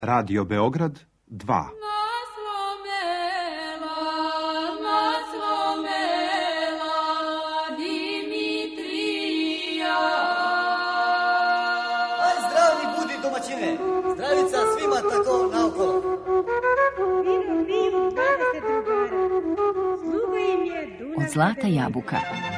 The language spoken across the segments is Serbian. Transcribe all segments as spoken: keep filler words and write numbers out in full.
Radio Beograd dva. Zdravica svima tako naokolo. Od Zlata Jabuka.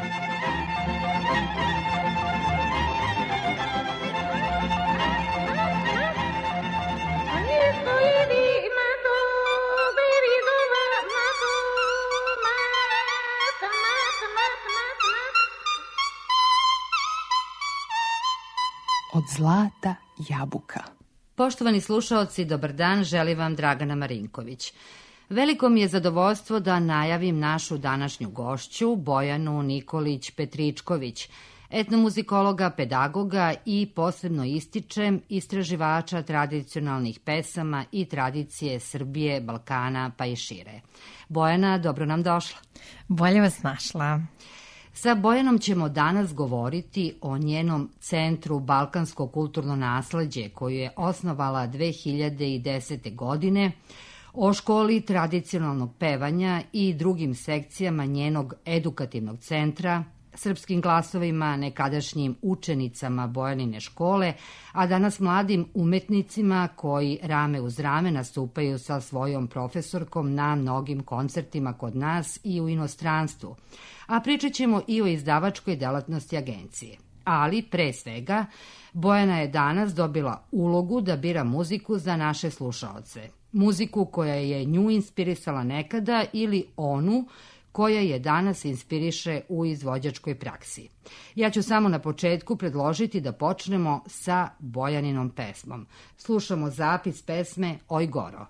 Od Zlata Jabuka. Poštovani slušaoci, dobar dan, želi vam Dragana Marinković. Veliko mi je zadovoljstvo da najavim našu današnju gošću, Bojanu Nikolić Petričković, etnomuzikologa, pedagoga i posebno ističem istraživača tradicionalnih pesama i tradicije Srbije, Balkana pa i šire. Bojana, dobro nam došla. Bolje vas našla. Sa Bojanom ćemo danas govoriti o njenom Centru Balkansko kulturno nasleđe koju je osnovala dve hiljade desete. godine, o školi tradicionalnog pevanja i drugim sekcijama njenog edukativnog centra, srpskim glasovima, nekadašnjim učenicama Bojanine škole, a danas mladim umetnicima koji rame uz rame nastupaju sa svojom profesorkom na mnogim koncertima kod nas i u inostranstvu. A pričat ćemo i o izdavačkoj delatnosti agencije. Ali, pre svega, Bojana je danas dobila ulogu da bira muziku za naše slušaoce. Muziku koja je nju inspirisala nekada ili onu koja je danas inspiriše u izvođačkoj praksi. Ja ću samo na početku predložiti da počnemo sa Bojaninom pesmom. Slušamo zapis pesme Oj Goro.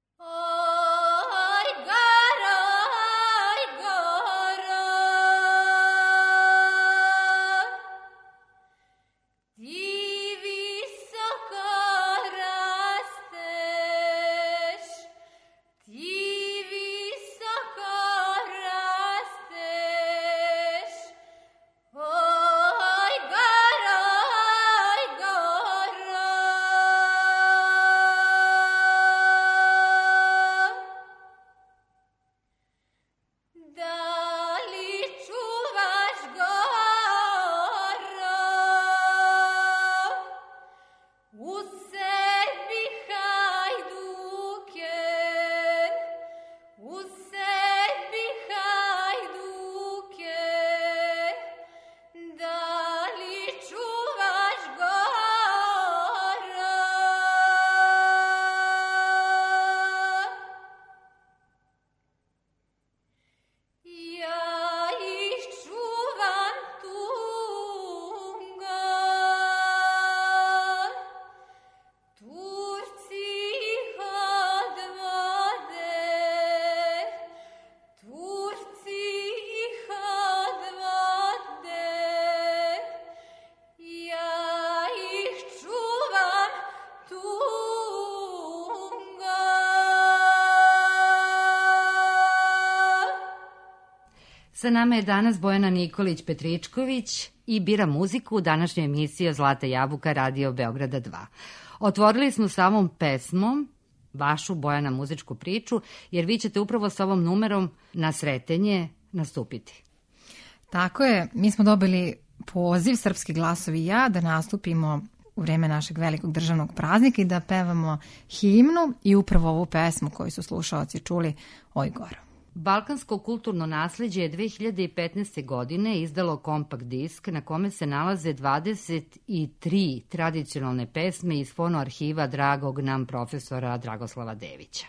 Sa nama je danas Bojana Nikolić Petričković i bira muziku u današnjoj emisiji Zlata Jabuka Radio Beograda dva. Otvorili smo sa ovom pesmom vašu, Bojana, muzičku priču, jer vi ćete upravo sa ovom numerom na Sretenje nastupiti. Tako je, mi smo dobili poziv, Srpski glasovi i ja, da nastupimo u vreme našeg velikog državnog praznika i da pevamo himnu i upravo ovu pesmu koju su slušaoci čuli, Oj Goro. Balkansko kulturno nasleđe je dve hiljade petnaeste. godine izdalo kompakt disk na kome se nalaze dvadeset tri tradicionalne pesme iz fono arhiva dragog nam profesora Dragoslava Devića.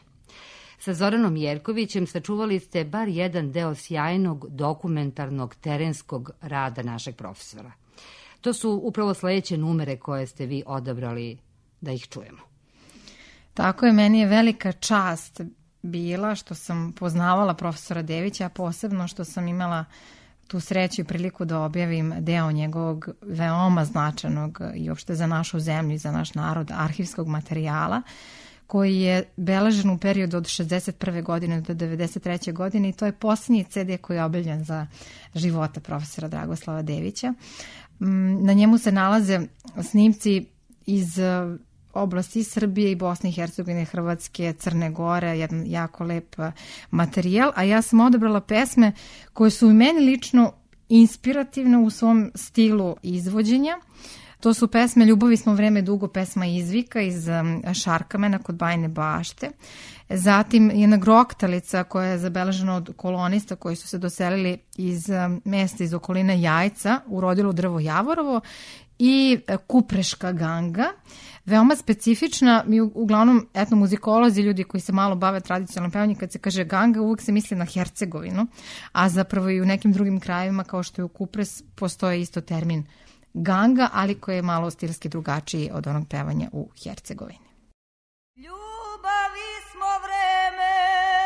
Sa Zoranom Jerkovićem sačuvali ste bar jedan deo sjajnog dokumentarnog terenskog rada našeg profesora. To su upravo sledeće numere koje ste vi odabrali da ih čujemo. Tako je, meni je velika čast bila što sam poznavala profesora Devića, a posebno što sam imala tu sreću i priliku da objavim deo njegovog veoma značajnog i uopšte za našu zemlju i za naš narod arhivskog materijala, koji je beležen u periodu od šezdeset prve. godine do devedeset treće. godine i to je posljednji ce de koji je objavljen za života profesora Dragoslava Devića. Na njemu se nalaze snimci iz oblasti Srbije i Bosne i Hercegovine, Hrvatske, Crne Gore, jedan jako lep materijal, a ja sam odabrala pesme koje su i meni lično inspirativne u svom stilu izvođenja. To su pesme Ljubavi smo vreme dugo, pesma Izvika iz Šarkamena kod Bajine Bašte. Zatim jedna groktalica koja je zabeležena od kolonista koji su se doselili iz mesta iz okoline Jajca u rodilu Drvo Javorovo i Kupreška ganga. Veoma specifična, mi uglavnom etnomuzikolozi, ljudi koji se malo bave tradicionalnom pevanjem, kad se kaže ganga, uvek se misli na Hercegovinu, a zapravo i u nekim drugim krajevima, kao što je u Kupres, postoje isto termin ganga, ali koji je malo stilski drugačiji od onog pevanja u Hercegovini. Ljubavi smo vreme,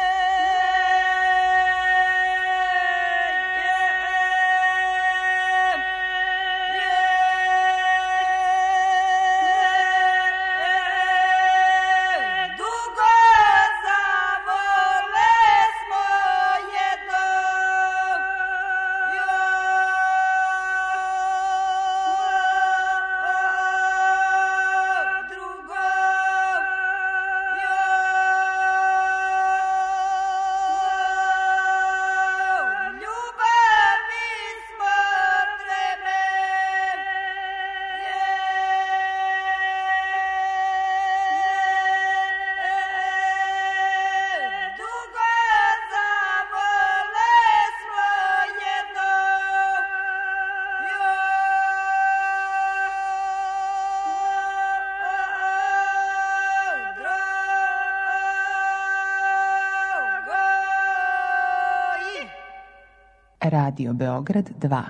Radio Beograd dva.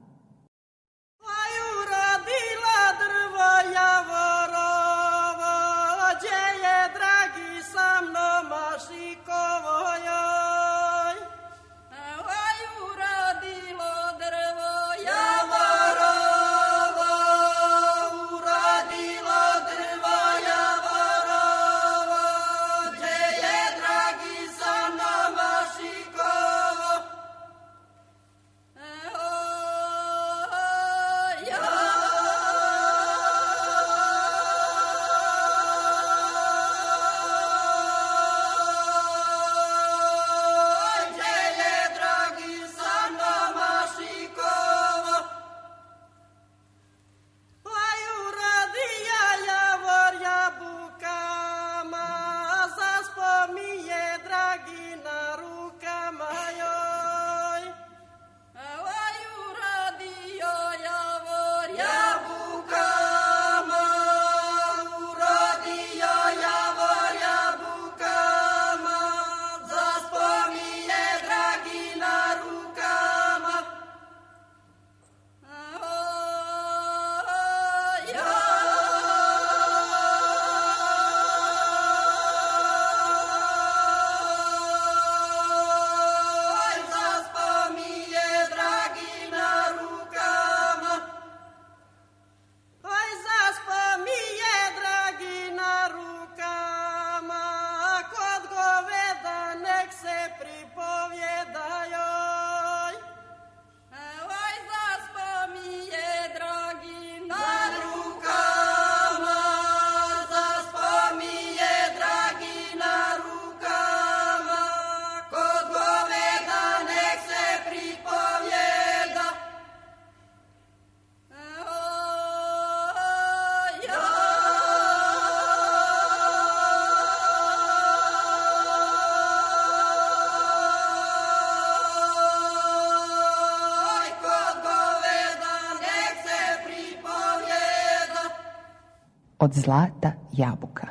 Od zlata jabuka.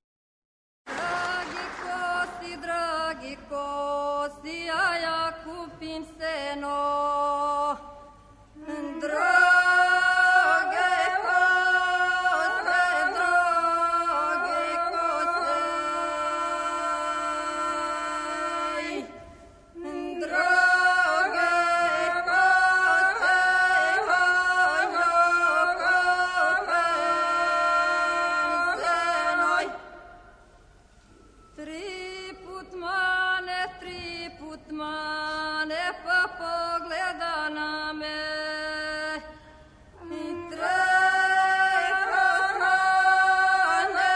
Dragi kosti, dragi kosti, a ja kupim seno. Drage koste, drage koste, drage koste, hajno kopensenoj. Tri put mane, tri put mane, pa pogleda na me. I treća mane,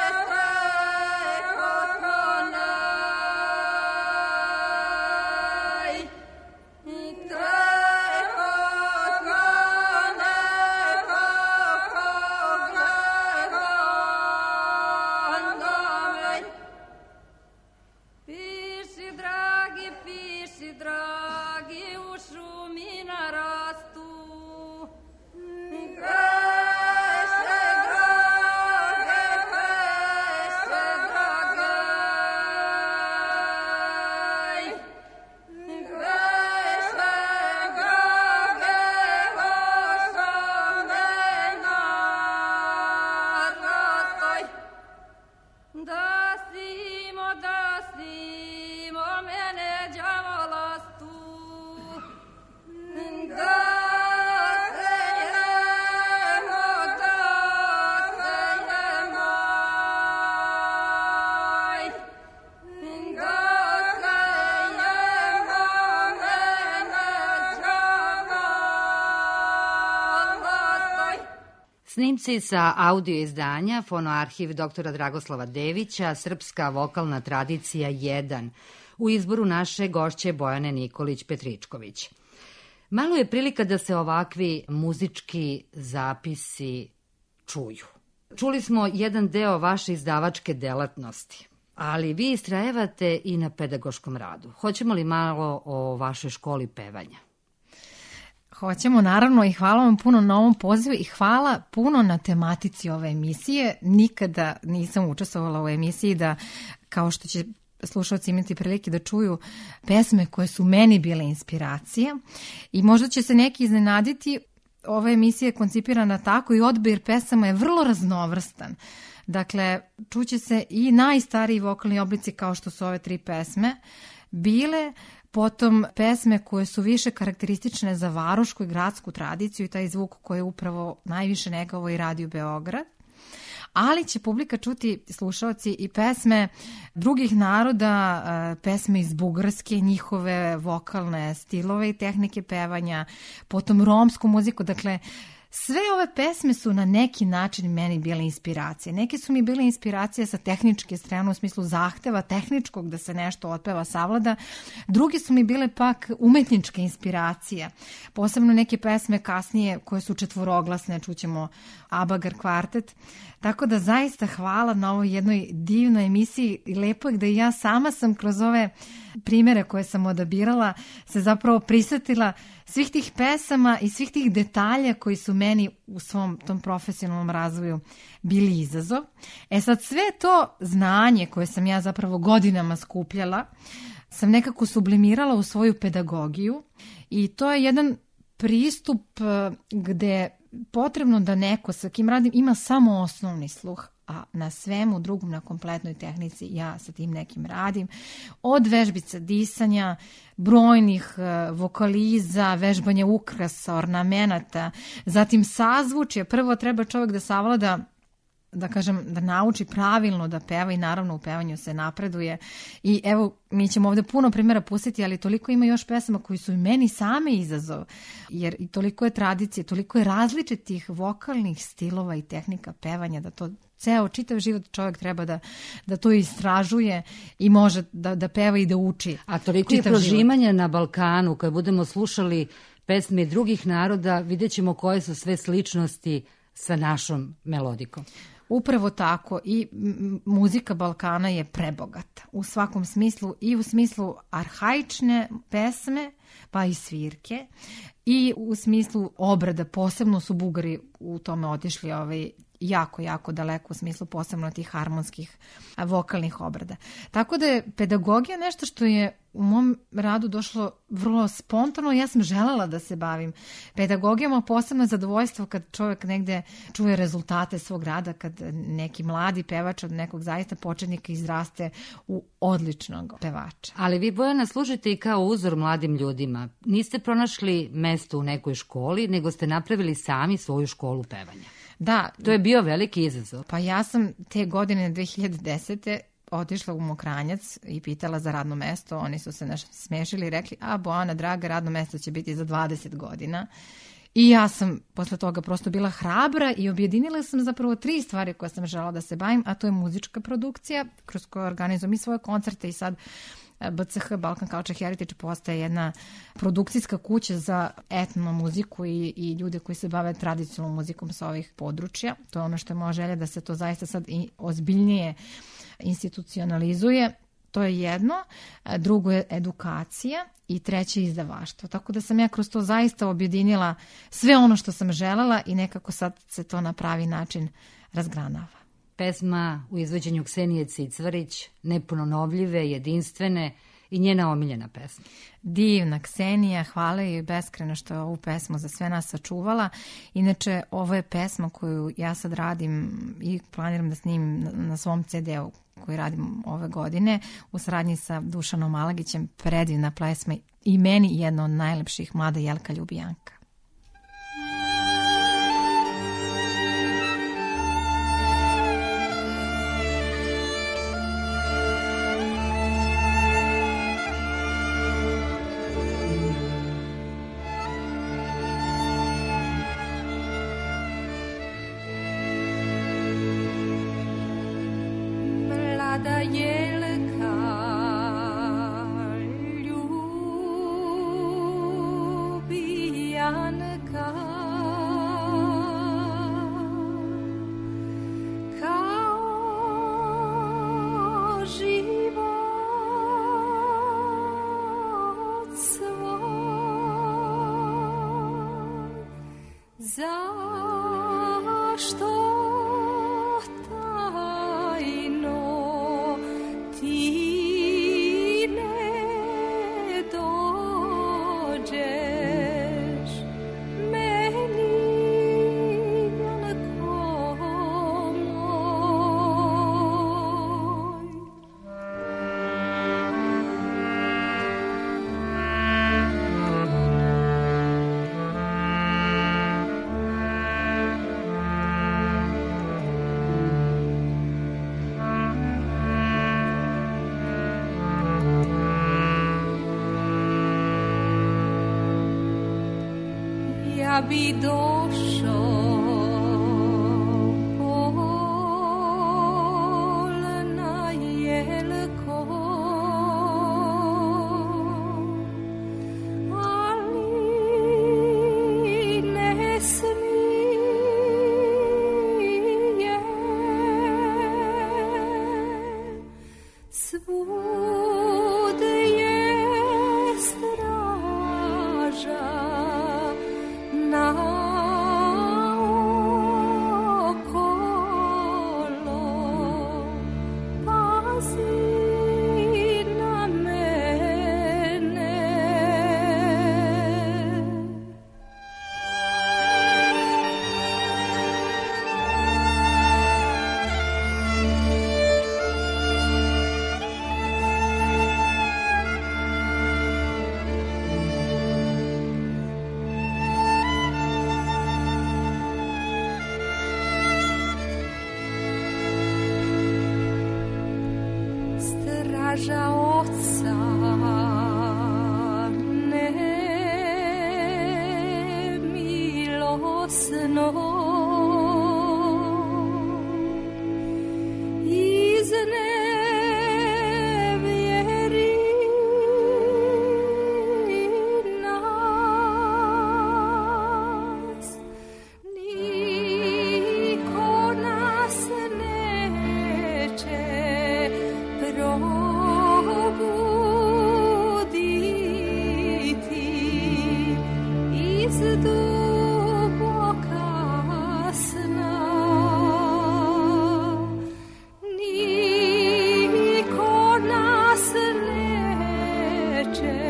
simo, da simo, mene đavola stu. Da Snimci sa audio izdanja Fonoarhiv doktora Dragoslava Devića, Srpska vokalna tradicija jedan, u izboru naše gošće Bojane Nikolić-Petričković. Malo je prilika da se ovakvi muzički zapisi čuju. Čuli smo jedan deo vaše izdavačke delatnosti, ali vi istrajevate i na pedagoškom radu. Hoćemo li malo o vašoj školi pevanja? Hoćemo, naravno, i hvala vam puno na ovom pozivu i hvala puno na tematici ove emisije. Nikada nisam učestvovala u emisiji da, kao što će slušalci imati prilike da čuju, pesme koje su meni bile inspiracija. I možda će se neki iznenaditi, ova emisija je koncipirana tako i odbir pesama je vrlo raznovrstan. Dakle, čuće se i najstariji vokalni oblici kao što su ove tri pesme bile, potom pesme koje su više karakteristične za varošku i gradsku tradiciju i taj zvuk koji je upravo najviše negovo i Radio Beograd. Ali će publika čuti, slušalci, i pesme drugih naroda, pesme iz Bugarske, njihove vokalne stilove i tehnike pevanja, potom romsku muziku. Dakle, sve ove pesme su na neki način meni bile inspiracije. Neke su mi bile inspiracije sa tehničke strane, u smislu zahteva tehničkog da se nešto otpeva, savlada. Druge su mi bile pak umetničke inspiracije. Posebno neke pesme kasnije koje su četvoroglasne, čućemo Abagar kvartet. Tako da zaista hvala na ovoj jednoj divnoj emisiji i lepo je da i ja sama sam kroz ove primere koje sam odabirala se zapravo prisjetila svih tih pesama i svih tih detalja koji su meni u svom tom profesionalnom razvoju bili izazov. E sad sve to znanje koje sam ja zapravo godinama skupljala sam nekako sublimirala u svoju pedagogiju i to je jedan pristup gde potrebno da neko sa kim radim ima samo osnovni sluh, a na svemu drugom, na kompletnoj tehnici ja sa tim nekim radim. Od vežbica disanja, brojnih vokaliza, vežbanja ukrasa, ornamenata, zatim sazvučje. Prvo treba čovjek da savlada, da kažem, da nauči pravilno da peva i naravno u pevanju se napreduje. I evo, mi ćemo ovdje puno primjera pustiti, ali toliko ima još pesama koji su i meni same izazov, jer i toliko je tradicije, toliko je različitih vokalnih stilova i tehnika pevanja da to ceo čitav život čovjek treba da, da to istražuje i može da, da peva i da uči. A toliko je prožimanja život na Balkanu, kad budemo slušali pesme drugih naroda, vidjet ćemo koje su sve sličnosti sa našom melodikom. Upravo tako i muzika Balkana je prebogata u svakom smislu i u smislu arhaične pesme pa i svirke i u smislu obrada, posebno su Bugari u tome otišli ovaj, jako, jako daleko u smislu posebno tih harmonskih vokalnih obrada. Tako da je pedagogija nešto što je u mom radu došlo vrlo spontano. Ja sam želela da se bavim pedagogijom, a posebno zadovoljstvo kad čovjek negde čuje rezultate svog rada, kad neki mladi pevač od nekog zaista početnika izraste u odličnog pevača. Ali vi, Bojana, služite i kao uzor mladim ljudima. Niste pronašli mesto u nekoj školi, nego ste napravili sami svoju školu pevanja. Da. To je bio veliki izazov. Pa ja sam te godine dve hiljade desete otišla u Mokranjac i pitala za radno mesto. Oni su se nešto smešili i rekli, a Bojana, draga, radno mesto će biti za dvadeset godina. I ja sam posle toga prosto bila hrabra i objedinila sam zapravo tri stvari koje sam želela da se bavim, a to je muzička produkcija, kroz koju organizujem i svoje koncerte i sad B C H, Balkan Culture Heritage, postaje jedna produkcijska kuća za etno muziku i, i ljude koji se bave tradicionalnom muzikom sa ovih područja. To je ono što je moja želja, da se to zaista sad i ozbiljnije institucionalizuje. To je jedno. Drugo je edukacija i treće izdavaštvo. Tako da sam ja kroz to zaista objedinila sve ono što sam želela i nekako sad se to na pravi način razgranava. Pesma u izvođenju Ksenije Cicvarić, neponovljive, jedinstvene i njena omiljena pesma. Divna Ksenija, hvala joj beskreno što je ovu pesmu za sve nas sačuvala. Inače, ovo je pesma koju ja sad radim i planiram da snimim na svom ce de u koji radim ove godine u saradnji sa Dušanom Alagićem. Predivna pesma i meni jedna od najlepših, Mlada Jelka Ljubijanka. Mlada Jelka Ljubijanka, kao život svoj, zašto ja bi došao polna Jelko, ali ne smije, svud je straža naokolo, pazi na mene. Straža oca nemilosno iznevjeri nas, niko nas neće probuditi iz duboka sna. Niko nas neće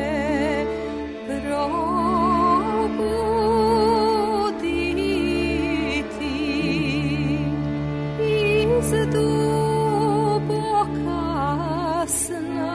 probuditi iz duboka sna.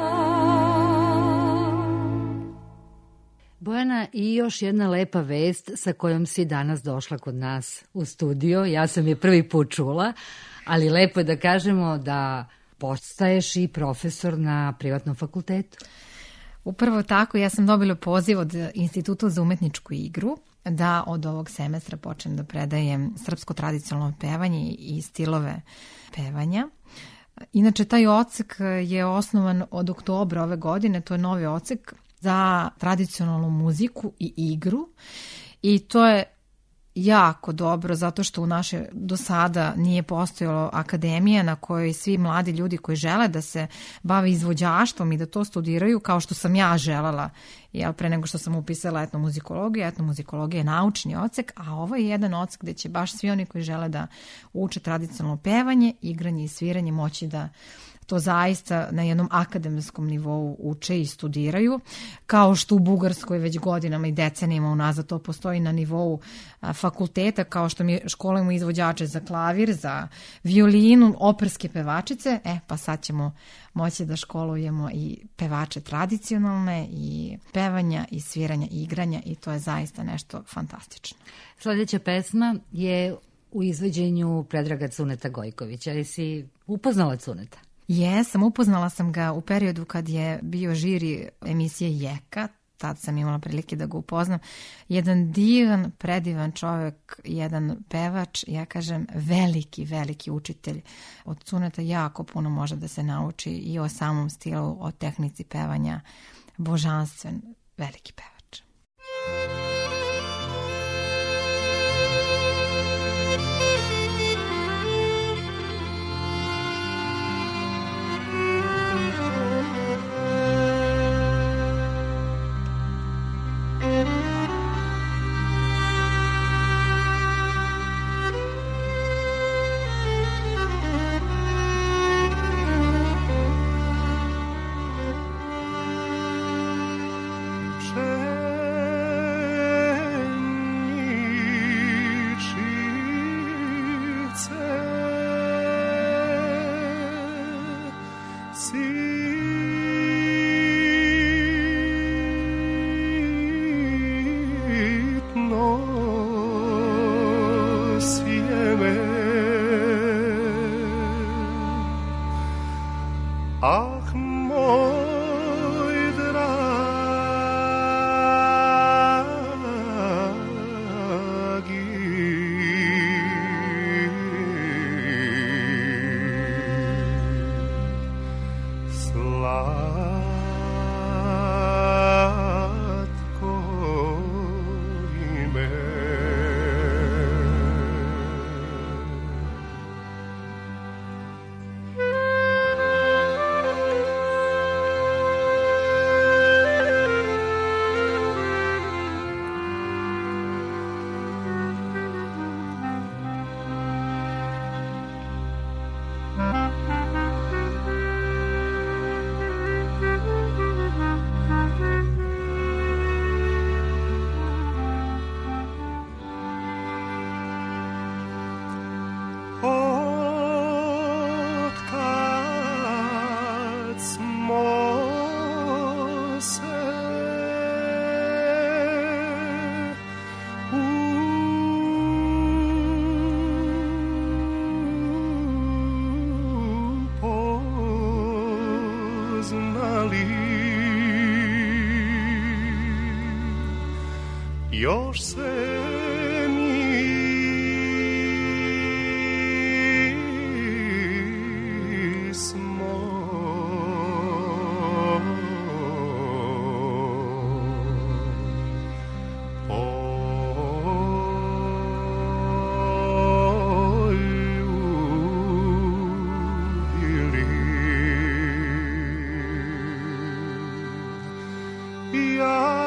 Bojana, i još jedna lepa vest sa kojom si danas došla kod nas u studio. Ja sam je prvi put čula, ali lepo je da kažemo da postaješ i profesor na privatnom fakultetu. Upravo tako, ja sam dobila poziv od Instituta za umetničku igru da od ovog semestra počnem da predajem srpsko tradicionalno pevanje i stilove pevanja. Inače, taj odsek je osnovan od oktobra ove godine, to je novi odsek za tradicionalnu muziku i igru i to je jako dobro zato što u naše do sada nije postojala akademija na kojoj svi mladi ljudi koji žele da se bave izvođaštvom i da to studiraju kao što sam ja želela, jel, pre nego što sam upisala etnomuzikologiju. Etnomuzikologija je naučni odsek, a ovo je jedan odsek gde će baš svi oni koji žele da uče tradicionalno pevanje, igranje i sviranje moći da to zaista na jednom akademskom nivou uče i studiraju, kao što u Bugarskoj već godinama i decenijama unazad to postoji na nivou fakulteta, kao što mi školujemo izvođače za klavir, za violinu, operske pevačice, e pa sad ćemo moći da školujemo i pevače tradicionalne i pevanja i sviranja i igranja i to je zaista nešto fantastično. Sljedeća pesma je u izvođenju Predraga Cuneta Gojkovića. Jesi upoznala Cuneta? Jesam, upoznala sam ga u periodu kad je bio žiri emisije Jeka, tad sam imala prilike da ga upoznam. Jedan divan, predivan čovjek, jedan pevač, ja kažem veliki, veliki učitelj. Od Cuneta jako puno može da se nauči i o samom stilu, o tehnici pevanja, božanstven, veliki pevač. Još se nismo poljubili. Ja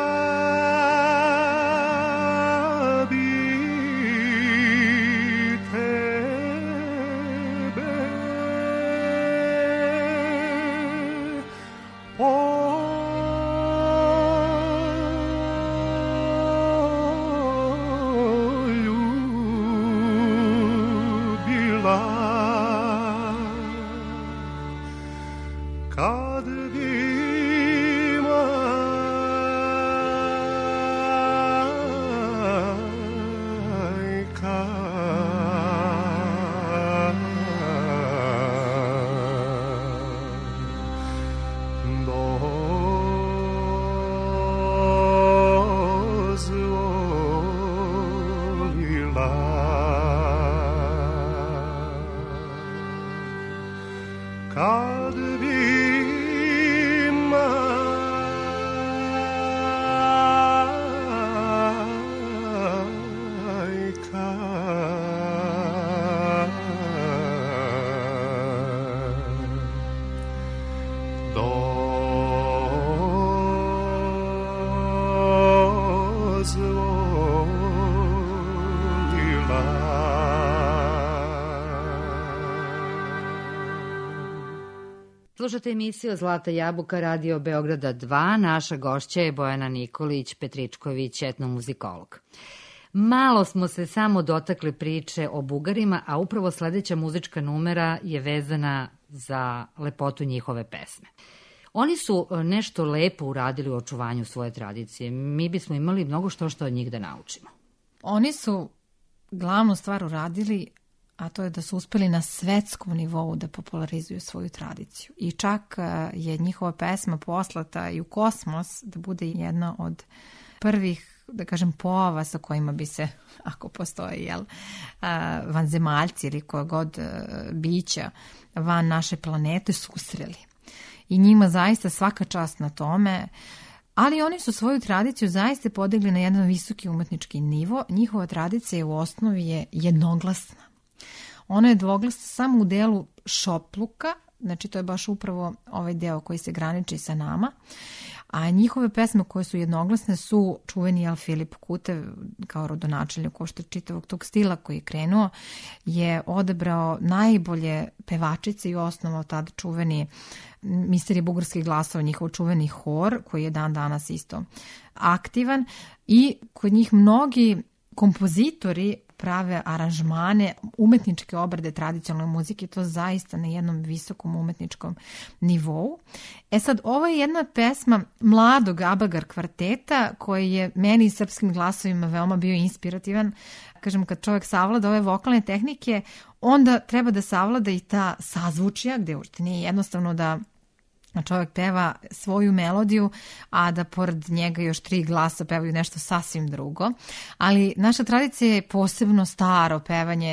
kad bi majka dozvolila, kad bi majka dozvolila. Slušate emisiju Zlata jabuka Radio Beograda dva. Naša gošća je Bojana Nikolić Petričković, etnomuzikolog. Malo smo se samo dotakli priče o Bugarima, a upravo sledeća muzička numera je vezana za lepotu njihove pesme. Oni su nešto lepo uradili u očuvanju svoje tradicije. Mi bismo imali mnogo što što od njih da naučimo. Oni su glavnu stvar uradili, a to je da su uspeli na svetskom nivou da popularizuju svoju tradiciju. I čak je njihova pesma poslata i u kosmos da bude jedna od prvih, da kažem, pojava sa kojima bi se, ako postoji, jel, vanzemaljci ili koja god bića van naše planete susreli. I njima zaista svaka čast na tome, ali oni su svoju tradiciju zaista podigli na jedan visoki umetnički nivo. Njihova tradicija u osnovi je jednoglasna. Ona je dvoglasna samo u delu šopluka, znači to je baš upravo ovaj deo koji se graniči sa nama, a njihove pesme koje su jednoglasne su čuveni jel, Filip Kutev kao rodonačelnik ošte čitavog tog stila koji je krenuo, je odabrao najbolje pevačice i osnovao tad čuveni Misterije bugarskih glasova, njihov čuveni hor koji je dan danas isto aktivan i kod njih mnogi kompozitori prave aranžmane, umetničke obrade tradicionalne muzike, to zaista na jednom visokom umetničkom nivou. E sad, ovo je jedna pesma mladog Abagar kvarteta koji je meni i srpskim glasovima veoma bio inspirativan. Kažem, kad čovjek savlada ove vokalne tehnike, onda treba da savlada i ta sazvučja, gde uopšte nije jednostavno da čovjek peva svoju melodiju, a da pored njega još tri glasa pevaju nešto sasvim drugo. Ali naša tradicija je posebno staro pevanje,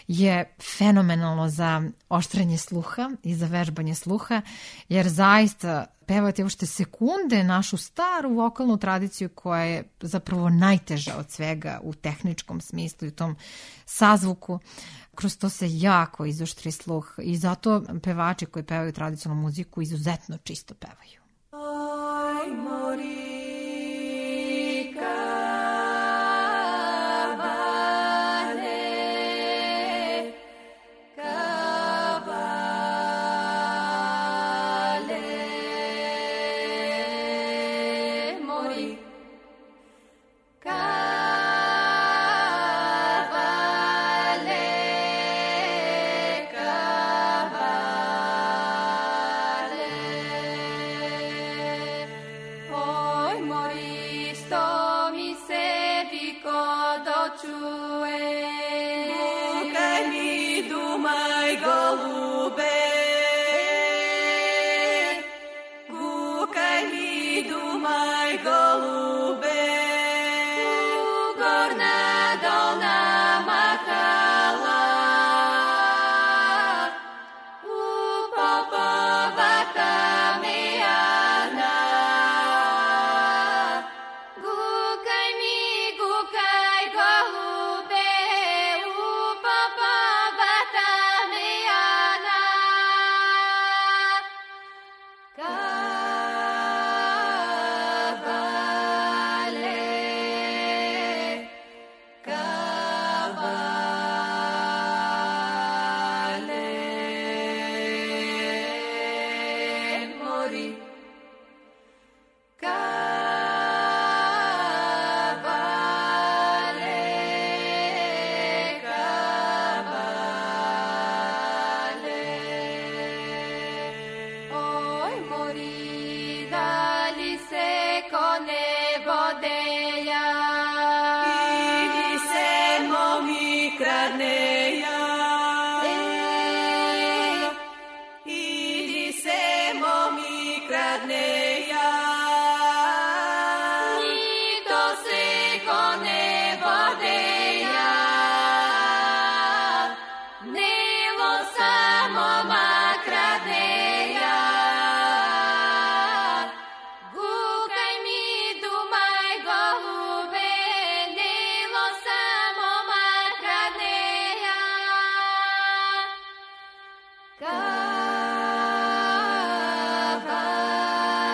je fenomenalno za oštrenje sluha i za vežbanje sluha, jer zaista pevati uopšte sekunde našu staru vokalnu tradiciju koja je zapravo najteža od svega u tehničkom smislu i u tom sazvuku. Kroz to se jako izoštri sluh i zato pevači koji pevaju tradicionalnu muziku izuzetno čisto pevaju. Aj, mori. Kavale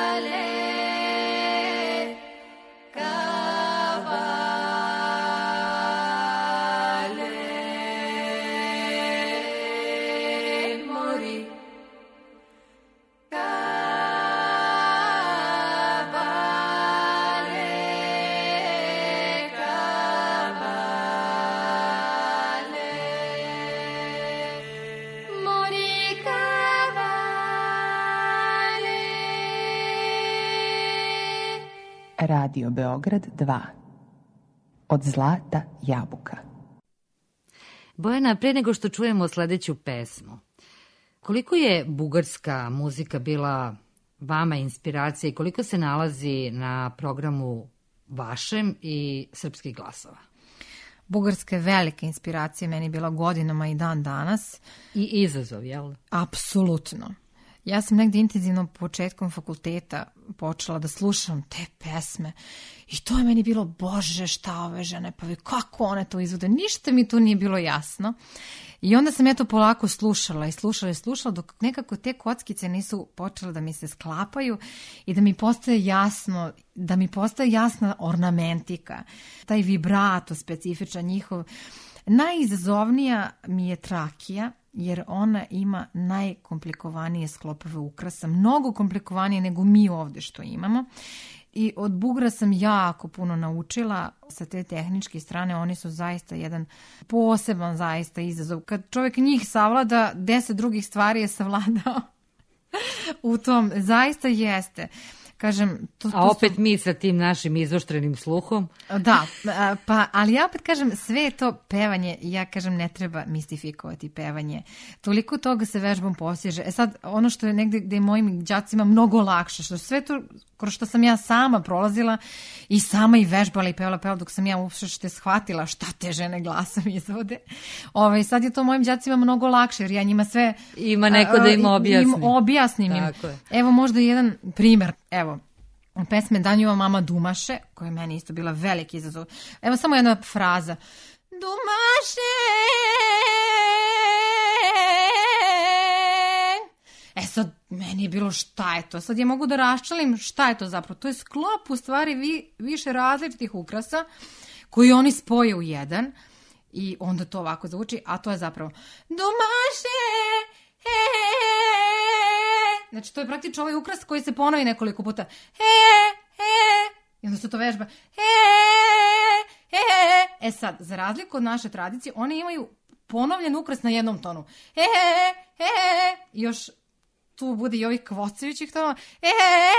Radio Beograd dva. Od zlata jabuka. Bojana, pre nego što čujemo sledeću pesmu, koliko je bugarska muzika bila vama inspiracija i koliko se nalazi na programu vašem i Srpskih glasova? Bugarska je velika inspiracija, meni je bila godinama i dan danas. I izazov, jel? Apsolutno. Ja sam negde intenzivno početkom fakulteta počela da slušam te pesme i to je meni bilo, bože, šta ove žene pevaju, kako one to izvode, ništa mi to nije bilo jasno. I onda sam ja to polako slušala i slušala i slušala dok nekako te kockice nisu počele da mi se sklapaju i da mi postaje jasno, da mi postaje jasna ornamentika, taj vibrato specifičan njihov. Najizazovnija mi je trakija, jer ona ima najkomplikovanije sklopove ukrasa, mnogo komplikovanije nego mi ovde što imamo. I od Bugra sam jako puno naučila sa te tehničke strane, oni su zaista jedan poseban zaista izazov. Kad čovjek njih savlada, deset drugih stvari je savladao u tom, zaista jeste. Kažem, to, to A opet su... mi sa tim našim izoštrenim sluhom. Da, pa, ali ja opet kažem, sve je to pevanje, ja kažem, ne treba mistifikovati pevanje. Toliko toga se vežbom posježe. E sad, ono što je negde gde je mojim đacima mnogo lakše, što sve to, kroz što sam ja sama prolazila i sama i vežbala i pevala, pevala, dok sam ja uopšte shvatila šta te žene glasom izvode. Ovaj, sad je to mojim đacima mnogo lakše, jer ja njima sve... Ima neko da im objasni. Im objasnim im. Evo možda jedan primer, evo, pesme Danjova mama Dumaše, koja je meni isto bila veliki izazov. Evo samo jedna fraza. Dumaše! E sad, meni je bilo šta je to. Sad ja mogu da raščalim šta je to zapravo. To je sklop u stvari vi, više različitih ukrasa koji oni spoje u jedan i onda to ovako zvuči, a to je zapravo Dumaše! He, znači, to je praktično ovaj ukras koji se ponovi nekoliko puta. He, he, i onda se to vežba. He, he. E sad, za razliku od naše tradicije, oni imaju ponovljen ukras na jednom tonu. He, he, he. I još tu bude i ovih kvocajućih tonova. He,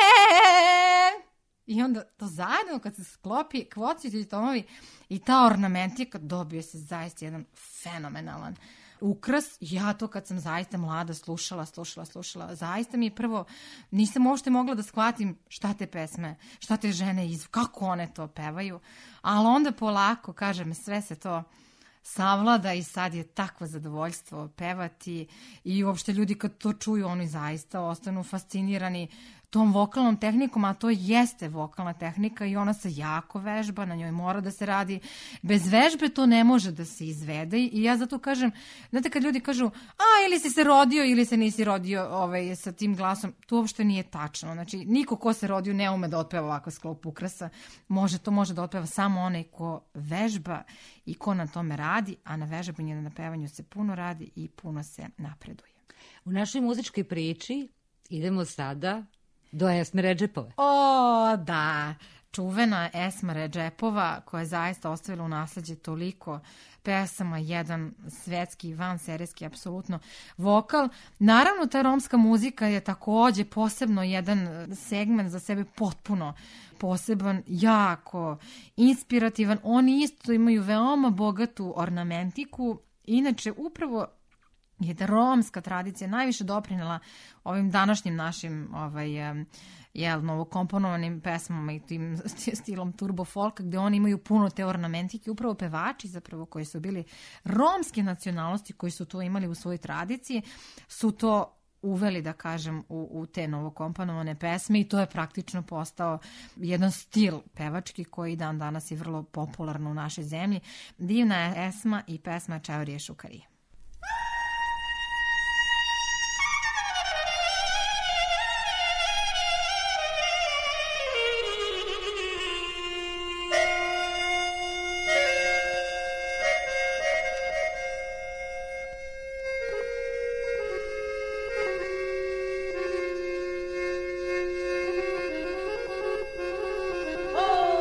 he. I onda to zajedno kad se sklopi kvocajući tonovi i ta ornamentika dobije se zaista jedan fenomenalan ukras. Ja to kad sam zaista mlada slušala, slušala, slušala, zaista mi je prvo, nisam uopšte mogla da shvatim šta te pesme, šta te žene iz, kako one to pevaju, ali onda polako, kažem, sve se to savlada i sad je takvo zadovoljstvo pevati i uopšte ljudi kad to čuju, oni zaista ostanu fascinirani tom vokalnom tehnikom, a to jeste vokalna tehnika i ona se jako vežba, na njoj mora da se radi. Bez vežbe to ne može da se izvede i ja zato kažem, znate kad ljudi kažu, a ili si se rodio ili se nisi rodio ovaj, sa tim glasom, to uopšte nije tačno. Znači, niko ko se rodio ne ume da otpeva ovako sklop ukrasa, može, to može da otpeva samo onaj ko vežba i ko na tome radi, a na vežbanju i na pevanju se puno radi i puno se napreduje. U našoj muzičkoj priči idemo sada do Esme Redžepove. O, da, čuvena Esma Redžepova koja je zaista ostavila u nasleđe toliko pesama, jedan svetski, vanserijski, apsolutno vokal. Naravno, ta romska muzika je takođe posebno jedan segment za sebe potpuno poseban, jako inspirativan. Oni isto imaju veoma bogatu ornamentiku. Inače, upravo je da romska tradicija najviše doprinela ovim današnjim našim ovaj, jel, novokomponovanim pesmama i tim stilom turbo folka, gde oni imaju puno te ornamentike. Upravo pevači zapravo koji su bili romske nacionalnosti, koji su to imali u svojoj tradiciji, su to uveli, da kažem, u, u te novokomponovane pesme i to je praktično postao jedan stil pevački koji dan danas je vrlo popularno u našoj zemlji. Divna je Esma i pesma Čaurije Šukarije.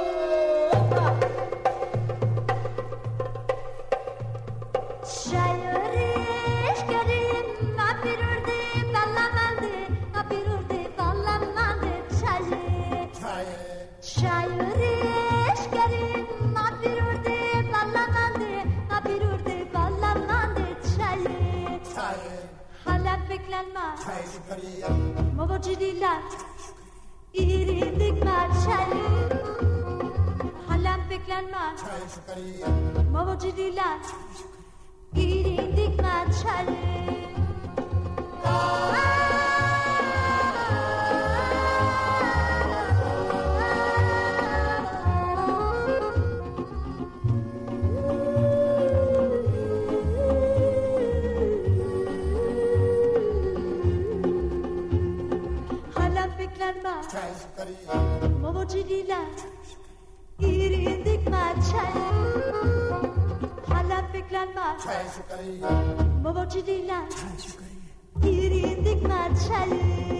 Shine Şairi eşkerim mapirurde ballamande mapirurde ballamande çayı hala beklenme mavacililer irindik çayı hala beklenme mavacililer irindik çayı Mavacililer irindik merçay hala beklenmez Mavacililer irindik merçay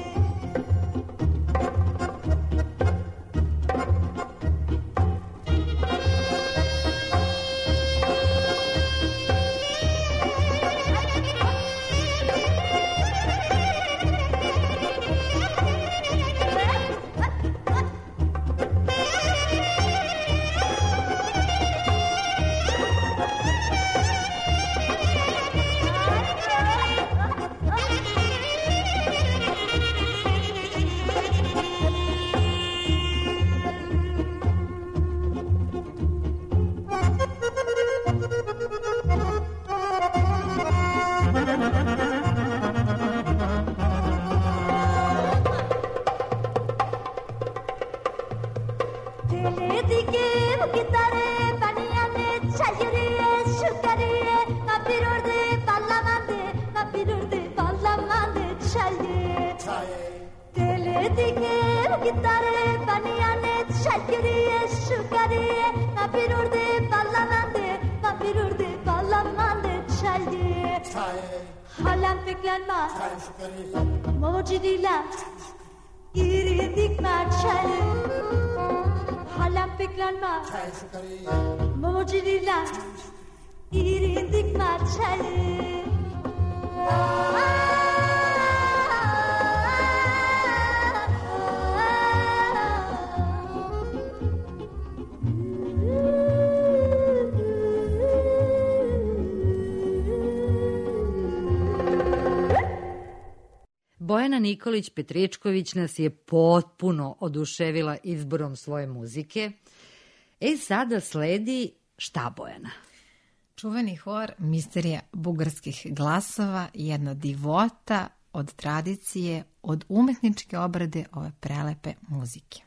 Halam beklenmez Mavacililer irindik merçay Halam beklenmez Mavacililer irindik merçay Bojana Nikolić Petričković nas je potpuno oduševila izborom svoje muzike. E, sada sledi šta, Bojana? Čuveni hor Misterija bugarskih glasova, jedna divota od tradicije, od umetničke obrade ove prelepe muzike.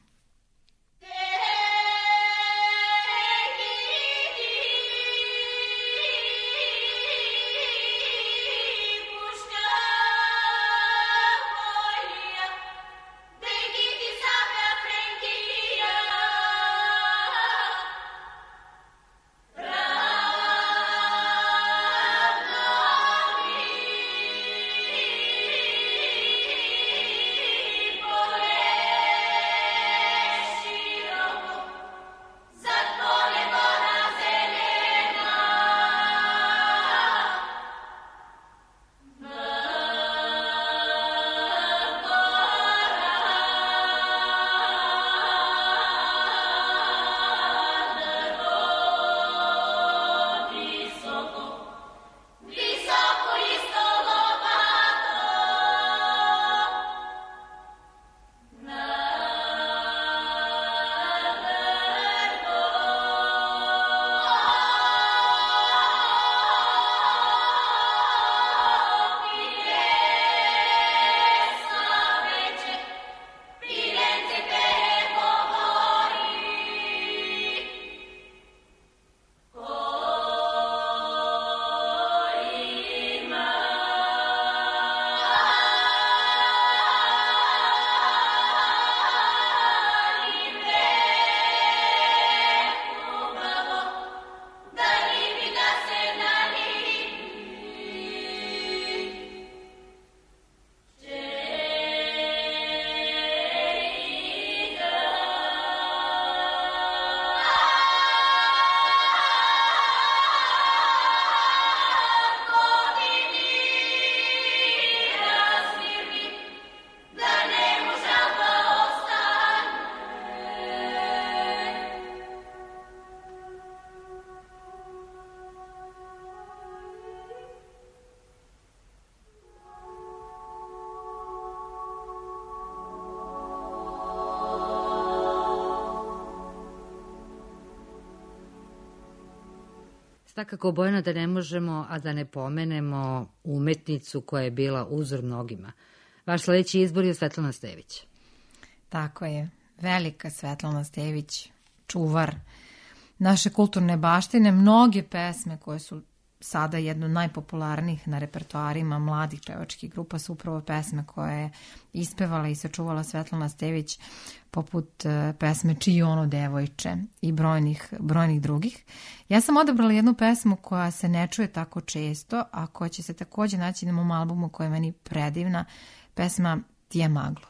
Bore Svakako, Bojana, da ne možemo, a da ne pomenemo umetnicu koja je bila uzor mnogima. Vaš sledeći izbor je Svetlana Stević. Tako je, velika Svetlana Stević, čuvar naše kulturne baštine, mnoge pesme koje su sada jedno od najpopularnijih na repertoarima mladih pevačkih grupa su upravo pesme koje je ispevala i sačuvala Svetlana Stević, poput pesme Čiji ono devojče i brojnih, brojnih drugih. Ja sam odabrala jednu pesmu koja se ne čuje tako često, a koja će se takođe naći na mom albumu koja je meni predivna, pesma Ti je maglo.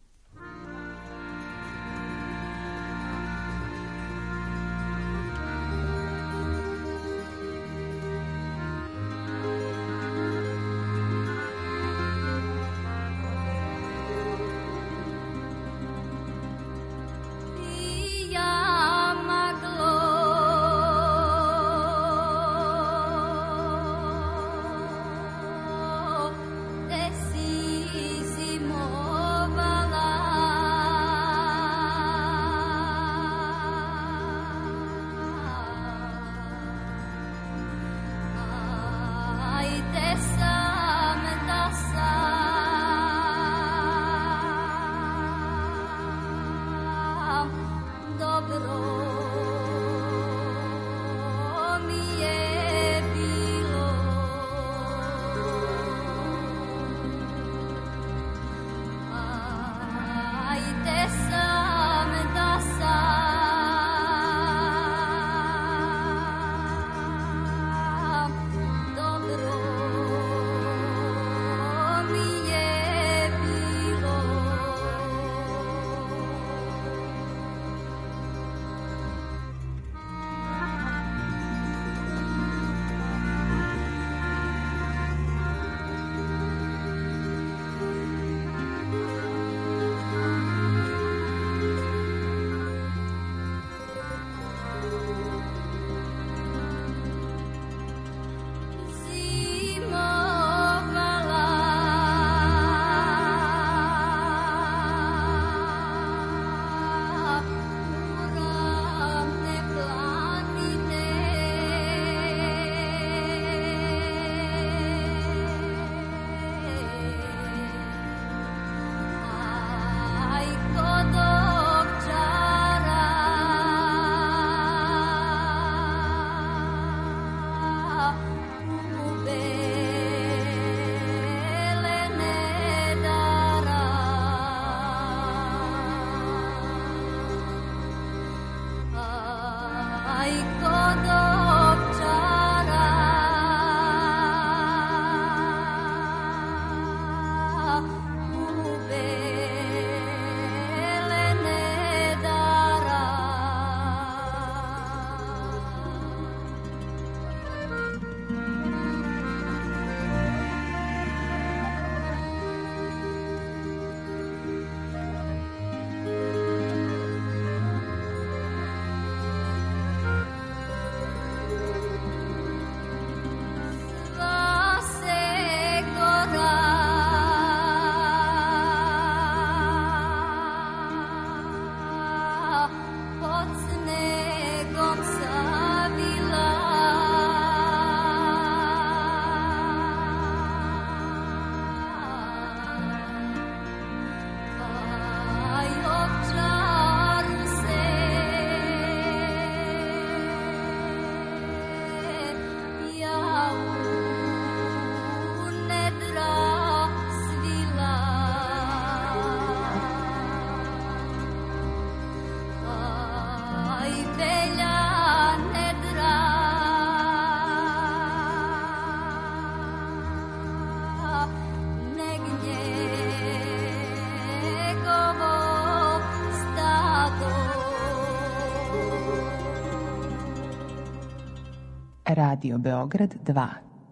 Radio Beograd dva.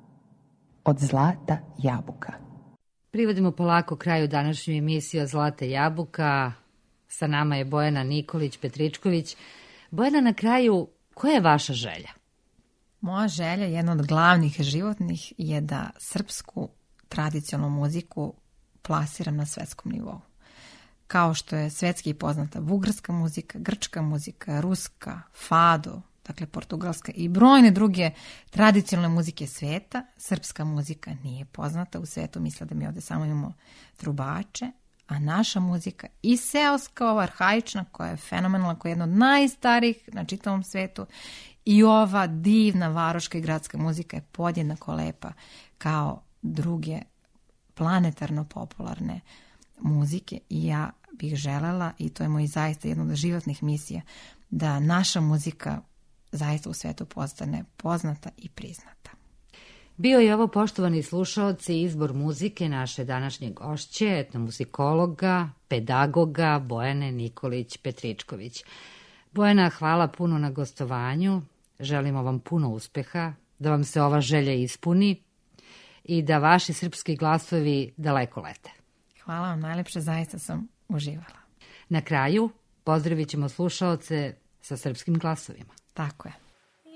Od zlata jabuka. Privodimo polako kraju današnju emisiju Zlata jabuka. Sa nama je Bojana Nikolić-Petričković. Bojana, na kraju, koja je vaša želja? Moja želja, jedna od glavnih životnih, je da srpsku tradicionalnu muziku plasiram na svetskom nivou. Kao što je svetski poznata bugarska muzika, grčka muzika, ruska, fado, dakle portugalska i brojne druge tradicionalne muzike sveta. Srpska muzika nije poznata u svetu, misle da mi ovde samo imamo trubače, a naša muzika i seoska, ova arhaična, koja je fenomenalna, koja je jedna od najstarijih na čitavom svetu, i ova divna varoška i gradska muzika je podjednako lepa kao druge planetarno popularne muzike. I ja bih želela, i to je moj zaista jedna od životnih misija, da naša muzika zaista u svetu postane poznata i priznata. Bio je ovo, poštovani slušaoci, izbor muzike naše današnje gošće, etnomuzikologa, pedagoga Bojane Nikolić-Petričković. Bojana, hvala puno na gostovanju, želimo vam puno uspeha, da vam se ova želja ispuni i da vaši srpski glasovi daleko lete. Hvala vam najlepše, zaista sam uživala. Na kraju pozdravit ćemo slušaoce sa srpskim glasovima. Tako je.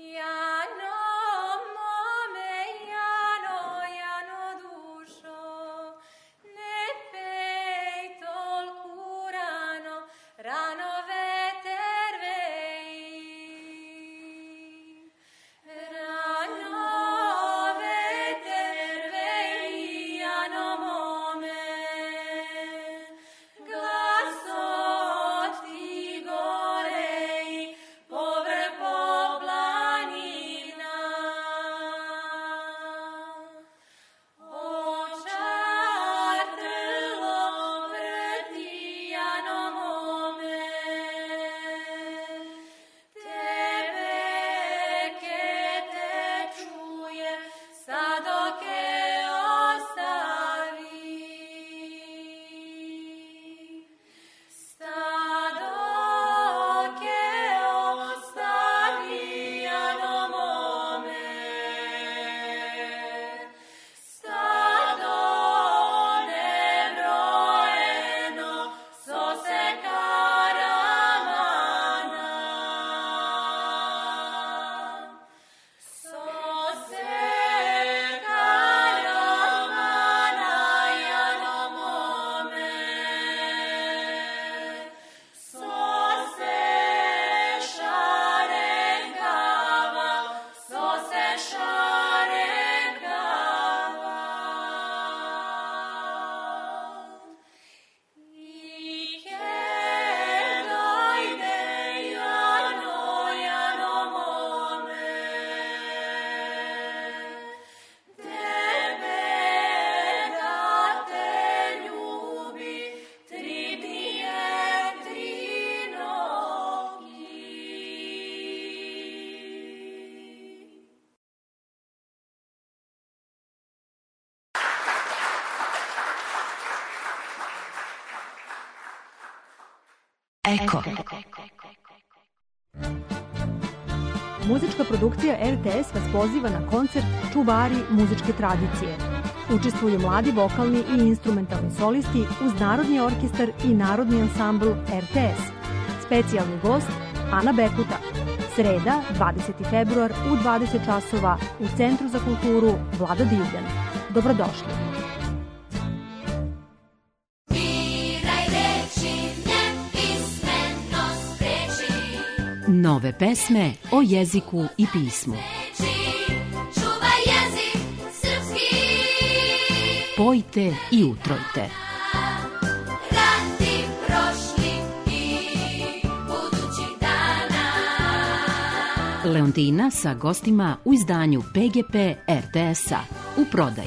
Eko. Muzička produkcija R T S vas poziva na koncert Čuvari muzičke tradicije. Učestvuju mladi vokalni i instrumentalni solisti uz Narodni orkestar i Narodni ansambl R T S. Specijalni gost Ana Bekuta. Sreda, dvadeseti februar u dvadeset časova u Centru za kulturu Vlada Divljan. Dobrodošli. Nove pesme o jeziku i pismu. Čuvaj jezik srpski. Pojte i utrojte. Radi prošli i budućih dana. Leontina sa gostima u izdanju P G P R T S-a u prodaji.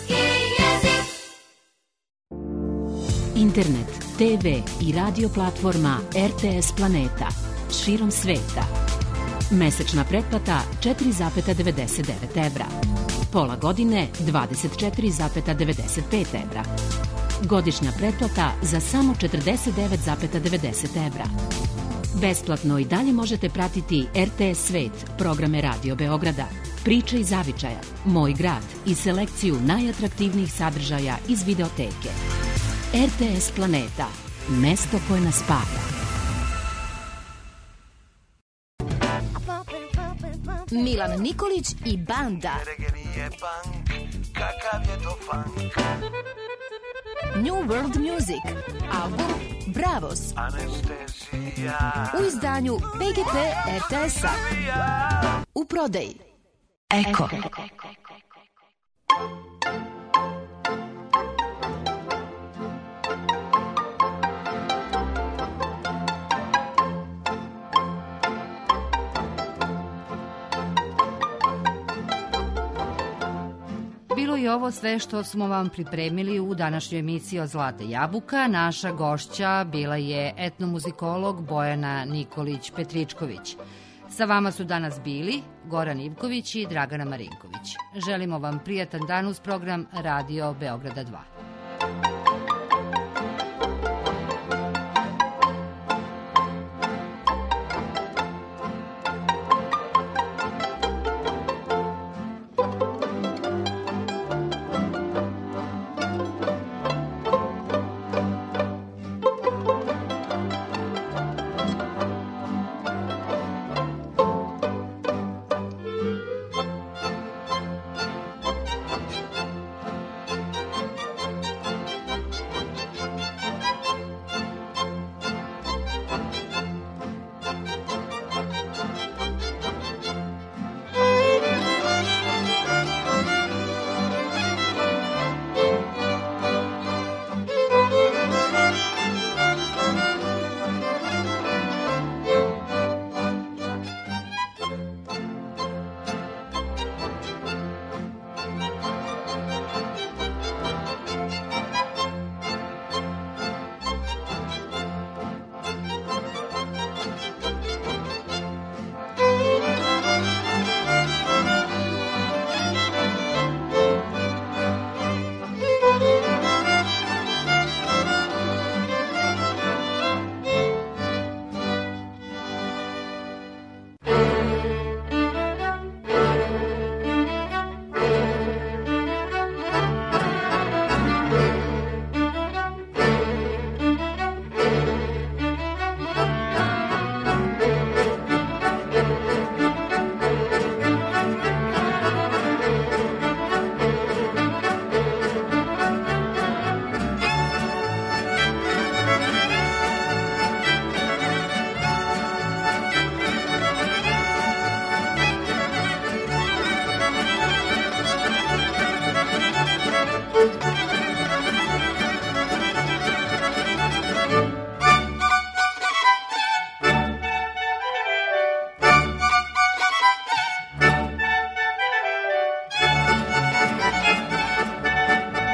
Internet, T V i radio platforma R T S Planeta širom sveta. Mesečna pretplata četiri zarez devedeset devet evra. Pola godine dvadeset četiri zarez devedeset pet evra. Godišnja pretplata za samo četrdeset devet zarez devedeset evra. Besplatno i dalje možete pratiti R T S Svet, programe Radio Beograda, Priče iz zavičaja, Moj grad i selekciju najatraktivnijih sadržaja iz videoteke. R T S Planeta, mesto koje nas spaja. Milan Nikolić i banda. Kakav je to funk? New World Music, album Bravos, u izdanju P G P R T S-a. U prodaji Eko. Bilo je ovo sve što smo vam pripremili u današnjoj emisiji od Zlata jabuka. Naša gošća bila je etnomuzikolog Bojana Nikolić-Petričković. Sa vama su danas bili Goran Ivković i Dragana Marinković. Želimo vam prijatan dan uz program Radio Beograda dva.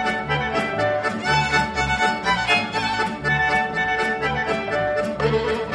Thank you.